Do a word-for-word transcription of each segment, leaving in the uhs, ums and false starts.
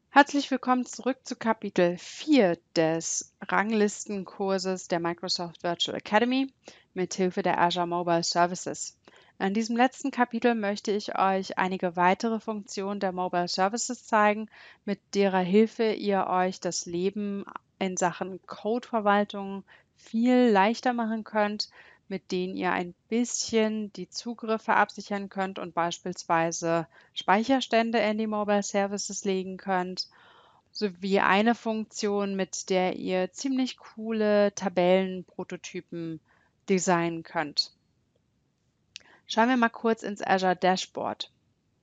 Herzlich willkommen zurück zu Kapitel vier des Ranglistenkurses der Microsoft Virtual Academy mit Hilfe der Azure Mobile Services. In diesem letzten Kapitel möchte ich euch einige weitere Funktionen der Mobile Services zeigen, mit derer Hilfe ihr euch das Leben in Sachen Codeverwaltung viel leichter machen könnt, mit denen ihr ein bisschen die Zugriffe absichern könnt und beispielsweise Speicherstände in die Mobile Services legen könnt, sowie eine Funktion, mit der ihr ziemlich coole Tabellenprototypen designen könnt. Schauen wir mal kurz ins Azure Dashboard.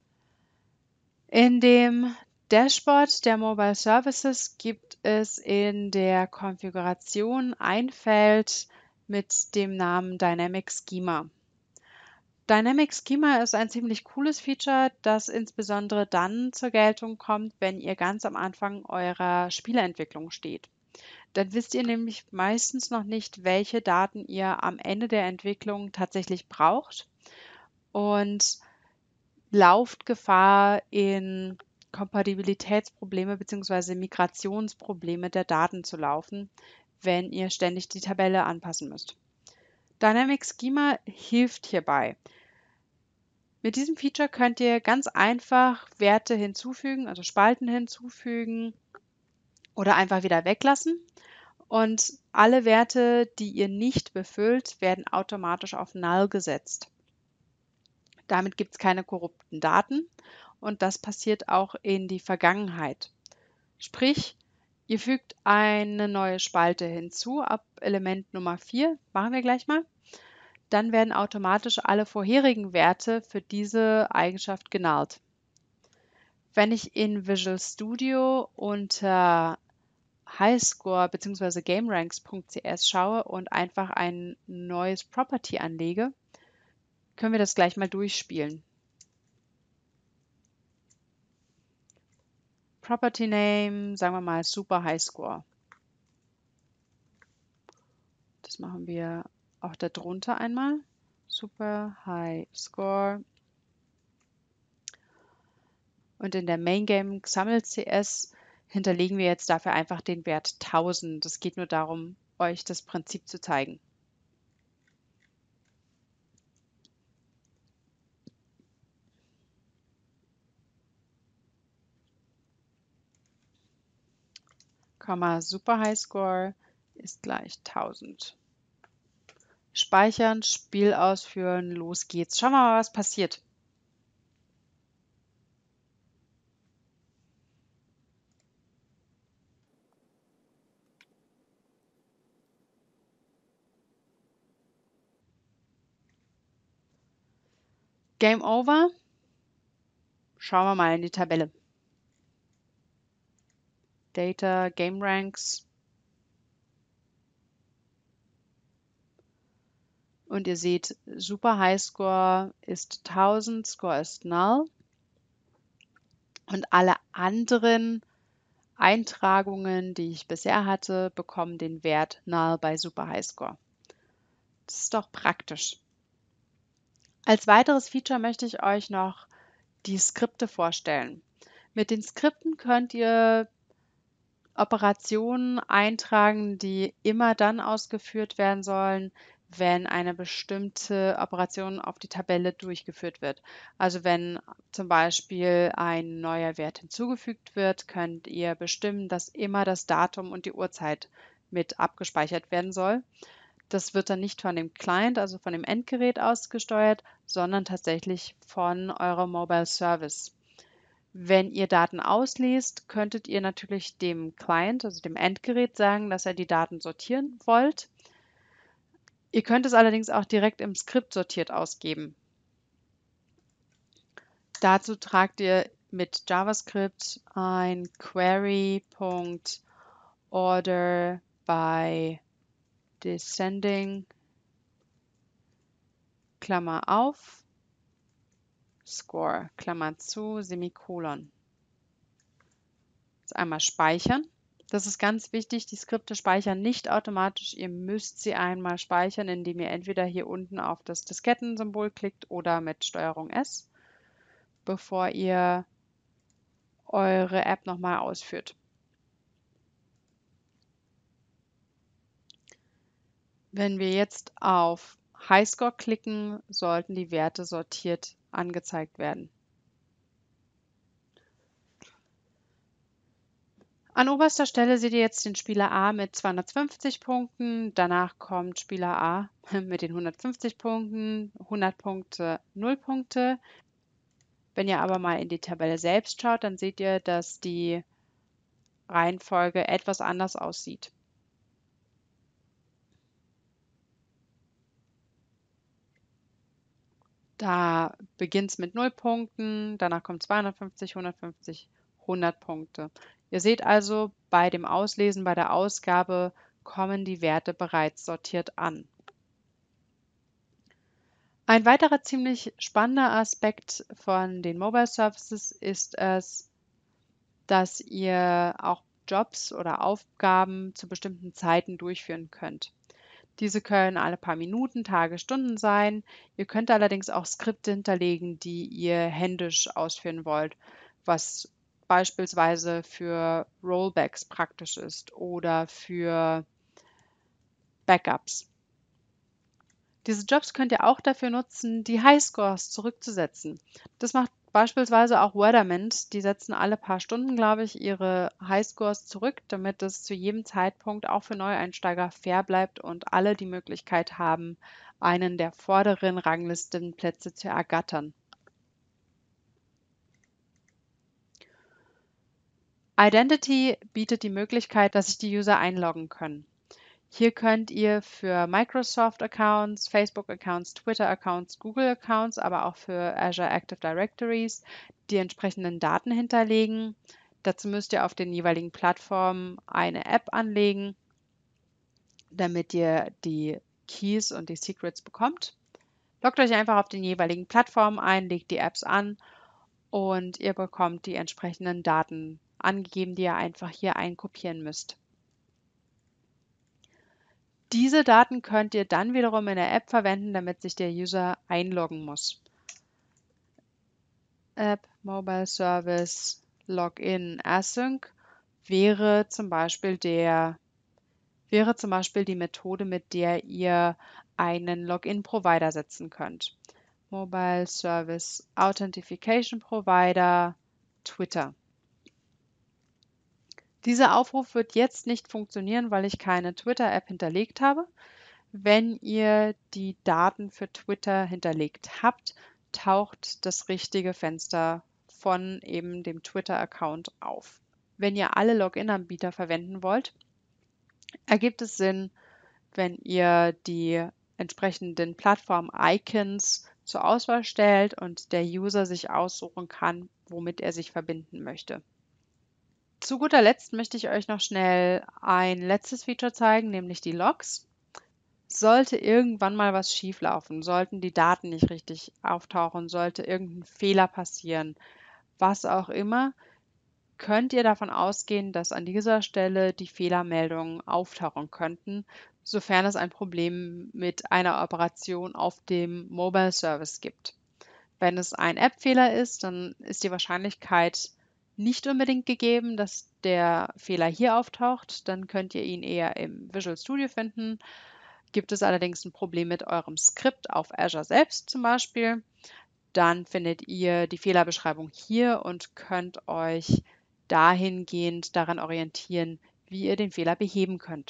In dem Dashboard der Mobile Services gibt es in der Konfiguration ein Feld mit dem Namen Dynamic Schema. Dynamic Schema ist ein ziemlich cooles Feature, das insbesondere dann zur Geltung kommt, wenn ihr ganz am Anfang eurer Spieleentwicklung steht. Dann wisst ihr nämlich meistens noch nicht, welche Daten ihr am Ende der Entwicklung tatsächlich braucht und lauft Gefahr, in Kompatibilitätsprobleme bzw. Migrationsprobleme der Daten zu laufen, wenn ihr ständig die Tabelle anpassen müsst. Dynamic Schema hilft hierbei. Mit diesem Feature könnt ihr ganz einfach Werte hinzufügen, also Spalten hinzufügen oder einfach wieder weglassen. Und alle Werte, die ihr nicht befüllt, werden automatisch auf Null gesetzt. Damit gibt es keine korrupten Daten und das passiert auch in die Vergangenheit. Sprich, ihr fügt eine neue Spalte hinzu ab Element Nummer vier, machen wir gleich mal. Dann werden automatisch alle vorherigen Werte für diese Eigenschaft genullt. Wenn ich in Visual Studio unter Highscore bzw. GameRanks.cs schaue und einfach ein neues Property anlege, können wir das gleich mal durchspielen. Property Name, sagen wir mal Super Highscore. Das machen wir auch darunter einmal. Super Highscore. Und in der Main Game XAML.cs hinterlegen wir jetzt dafür einfach den Wert tausend. Es geht nur darum, euch das Prinzip zu zeigen. Komma Super Highscore ist gleich tausend. Speichern, Spiel ausführen, los geht's. Schauen wir mal, was passiert. Game over. Schauen wir mal in die Tabelle. Data, Game Ranks. Und ihr seht, Super Highscore ist tausend, Score ist Null. Und alle anderen Eintragungen, die ich bisher hatte, bekommen den Wert Null bei Super Highscore. Das ist doch praktisch. Als weiteres Feature möchte ich euch noch die Skripte vorstellen. Mit den Skripten könnt ihr Operationen eintragen, die immer dann ausgeführt werden sollen, wenn eine bestimmte Operation auf die Tabelle durchgeführt wird. Also wenn zum Beispiel ein neuer Wert hinzugefügt wird, könnt ihr bestimmen, dass immer das Datum und die Uhrzeit mit abgespeichert werden soll. Das wird dann nicht von dem Client, also von dem Endgerät ausgesteuert, sondern tatsächlich von eurem Mobile Service. Wenn ihr Daten ausliest, könntet ihr natürlich dem Client, also dem Endgerät, sagen, dass ihr die Daten sortieren wollt. Ihr könnt es allerdings auch direkt im Skript sortiert ausgeben. Dazu tragt ihr mit JavaScript ein Query.Order by Descending, Klammer auf, Score, Klammer zu, Semikolon. Jetzt einmal speichern. Das ist ganz wichtig, die Skripte speichern nicht automatisch. Ihr müsst sie einmal speichern, indem ihr entweder hier unten auf das Diskettensymbol klickt oder mit Steuerung S, bevor ihr eure App nochmal ausführt. Wenn wir jetzt auf Highscore klicken, sollten die Werte sortiert angezeigt werden. An oberster Stelle seht ihr jetzt den Spieler A mit zweihundertfünfzig Punkten, danach kommt Spieler A mit den hundertfünfzig Punkten, hundert Punkte, null Punkte. Wenn ihr aber mal in die Tabelle selbst schaut, dann seht ihr, dass die Reihenfolge etwas anders aussieht. Da beginnt es mit null Punkten, danach kommt zweihundertfünfzig, hundertfünfzig, hundert Punkte. Ihr seht also, bei dem Auslesen, bei der Ausgabe kommen die Werte bereits sortiert an. Ein weiterer ziemlich spannender Aspekt von den Mobile Services ist es, dass ihr auch Jobs oder Aufgaben zu bestimmten Zeiten durchführen könnt. Diese können alle paar Minuten, Tage, Stunden sein. Ihr könnt allerdings auch Skripte hinterlegen, die ihr händisch ausführen wollt, was beispielsweise für Rollbacks praktisch ist oder für Backups. Diese Jobs könnt ihr auch dafür nutzen, die Highscores zurückzusetzen. Das macht beispielsweise auch Weathermint. Die setzen alle paar Stunden, glaube ich, ihre Highscores zurück, damit es zu jedem Zeitpunkt auch für Neueinsteiger fair bleibt und alle die Möglichkeit haben, einen der vorderen Ranglistenplätze zu ergattern. Identity bietet die Möglichkeit, dass sich die User einloggen können. Hier könnt ihr für Microsoft-Accounts, Facebook-Accounts, Twitter-Accounts, Google-Accounts, aber auch für Azure Active Directories die entsprechenden Daten hinterlegen. Dazu müsst ihr auf den jeweiligen Plattformen eine App anlegen, damit ihr die Keys und die Secrets bekommt. Loggt euch einfach auf den jeweiligen Plattformen ein, legt die Apps an und ihr bekommt die entsprechenden Daten angegeben, die ihr einfach hier einkopieren müsst. Diese Daten könnt ihr dann wiederum in der App verwenden, damit sich der User einloggen muss. App, Mobile Service, Login, Async wäre zum Beispiel der, wäre zum Beispiel die Methode, mit der ihr einen Login-Provider setzen könnt. Mobile Service Authentication Provider, Twitter. Dieser Aufruf wird jetzt nicht funktionieren, weil ich keine Twitter-App hinterlegt habe. Wenn ihr die Daten für Twitter hinterlegt habt, taucht das richtige Fenster von eben dem Twitter-Account auf. Wenn ihr alle Login-Anbieter verwenden wollt, ergibt es Sinn, wenn ihr die entsprechenden Plattform-Icons zur Auswahl stellt und der User sich aussuchen kann, womit er sich verbinden möchte. Zu guter Letzt möchte ich euch noch schnell ein letztes Feature zeigen, nämlich die Logs. Sollte irgendwann mal was schieflaufen, sollten die Daten nicht richtig auftauchen, sollte irgendein Fehler passieren, was auch immer, könnt ihr davon ausgehen, dass an dieser Stelle die Fehlermeldungen auftauchen könnten, sofern es ein Problem mit einer Operation auf dem Mobile Service gibt. Wenn es ein App-Fehler ist, dann ist die Wahrscheinlichkeit nicht unbedingt gegeben, dass der Fehler hier auftaucht. Dann könnt ihr ihn eher im Visual Studio finden. Gibt es allerdings ein Problem mit eurem Skript auf Azure selbst zum Beispiel, dann findet ihr die Fehlerbeschreibung hier und könnt euch dahingehend daran orientieren, wie ihr den Fehler beheben könnt.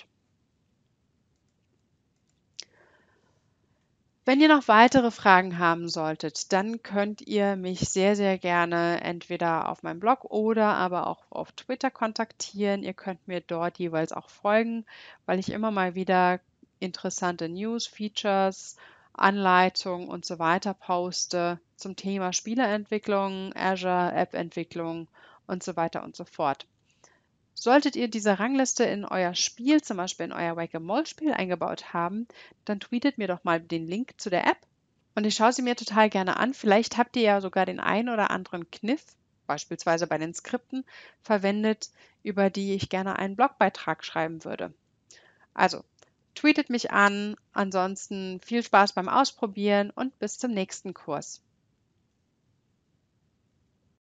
Wenn ihr noch weitere Fragen haben solltet, dann könnt ihr mich sehr, sehr gerne entweder auf meinem Blog oder aber auch auf Twitter kontaktieren. Ihr könnt mir dort jeweils auch folgen, weil ich immer mal wieder interessante News, Features, Anleitungen und so weiter poste zum Thema Spieleentwicklung, Azure, App-Entwicklung und so weiter und so fort. Solltet ihr diese Rangliste in euer Spiel, zum Beispiel in euer Whack-A-Mole-Spiel eingebaut haben, dann tweetet mir doch mal den Link zu der App und ich schaue sie mir total gerne an. Vielleicht habt ihr ja sogar den einen oder anderen Kniff, beispielsweise bei den Skripten, verwendet, über die ich gerne einen Blogbeitrag schreiben würde. Also, tweetet mich an, ansonsten viel Spaß beim Ausprobieren und bis zum nächsten Kurs.